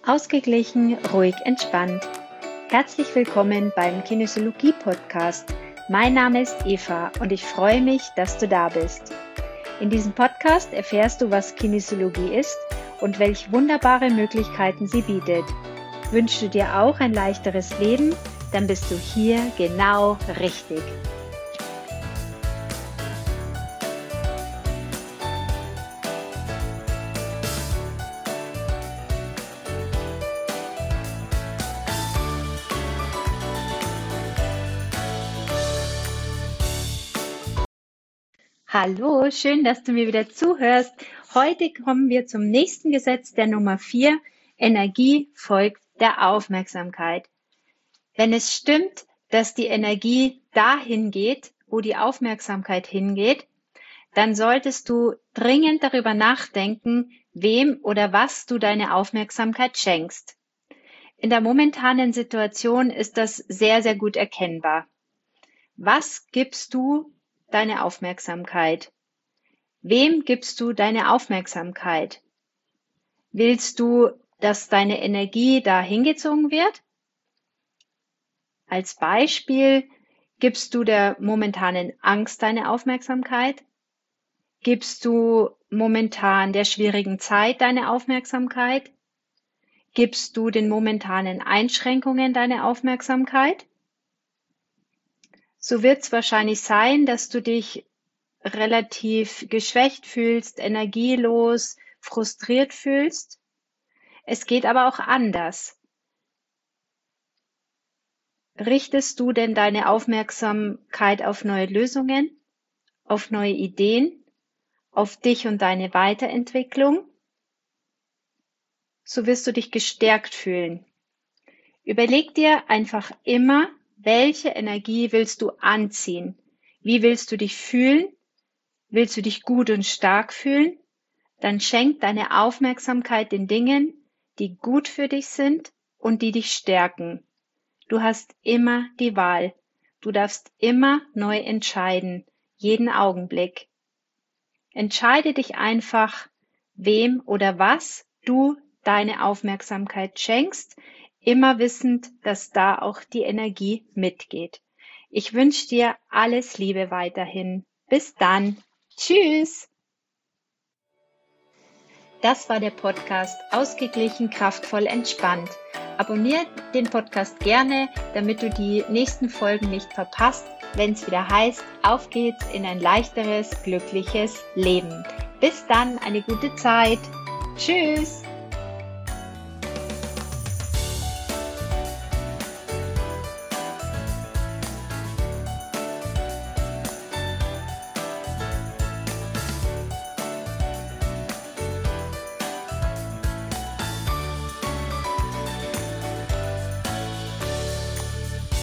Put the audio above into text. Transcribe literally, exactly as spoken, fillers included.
Ausgeglichen, ruhig, entspannt. Herzlich willkommen beim Kinesiologie-Podcast. Mein Name ist Eva und ich freue mich, dass du da bist. In diesem Podcast erfährst du, was Kinesiologie ist und welche wunderbare Möglichkeiten sie bietet. Wünschst du dir auch ein leichteres Leben? Dann bist du hier genau richtig. Hallo, schön, dass du mir wieder zuhörst. Heute kommen wir zum nächsten Gesetz der Nummer vier. Energie folgt der Aufmerksamkeit. Wenn es stimmt, dass die Energie dahin geht, wo die Aufmerksamkeit hingeht, dann solltest du dringend darüber nachdenken, wem oder was du deine Aufmerksamkeit schenkst. In der momentanen Situation ist das sehr, sehr gut erkennbar. Was gibst du deine Aufmerksamkeit? Wem gibst du deine Aufmerksamkeit? Willst du, dass deine Energie da hingezogen wird? Als Beispiel, gibst du der momentanen Angst deine Aufmerksamkeit? Gibst du momentan der schwierigen Zeit deine Aufmerksamkeit? Gibst du den momentanen Einschränkungen deine Aufmerksamkeit? So wird es wahrscheinlich sein, dass du dich relativ geschwächt fühlst, energielos, frustriert fühlst. Es geht aber auch anders. Richtest du denn deine Aufmerksamkeit auf neue Lösungen, auf neue Ideen, auf dich und deine Weiterentwicklung? So wirst du dich gestärkt fühlen. Überleg dir einfach immer, welche Energie willst du anziehen? Wie willst du dich fühlen? Willst du dich gut und stark fühlen? Dann schenk deine Aufmerksamkeit den Dingen, die gut für dich sind und die dich stärken. Du hast immer die Wahl. Du darfst immer neu entscheiden, jeden Augenblick. Entscheide dich einfach, wem oder was du deine Aufmerksamkeit schenkst, immer wissend, dass da auch die Energie mitgeht. Ich wünsche dir alles Liebe weiterhin. Bis dann. Tschüss. Das war der Podcast Ausgeglichen, kraftvoll, entspannt. Abonniere den Podcast gerne, damit du die nächsten Folgen nicht verpasst, wenn es wieder heißt, auf geht's in ein leichteres, glückliches Leben. Bis dann, eine gute Zeit. Tschüss.